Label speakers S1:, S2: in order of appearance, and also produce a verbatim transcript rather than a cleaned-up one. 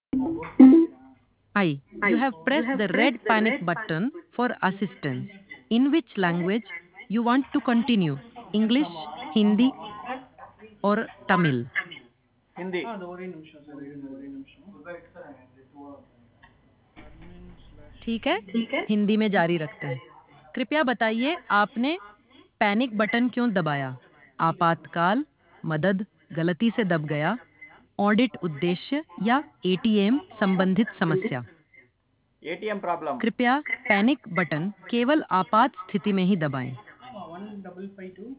S1: I. You have pressed the red panic button for assistance. In which language you want to continue? English, Hindi, or Tamil?
S2: Hindi.
S1: ठीक है, हिंदी में जारी रखते हैं। कृपया बताइए, आपने पैनिक बटन क्यों दबाया? आपातकाल, मदद, गलती से दब गया, ऑडिट उद्देश्य या एटीएम संबंधित समस्या?
S2: ATM problem.
S1: कृपया पैनिक बटन केवल आपात स्थिति में ही दबाएं।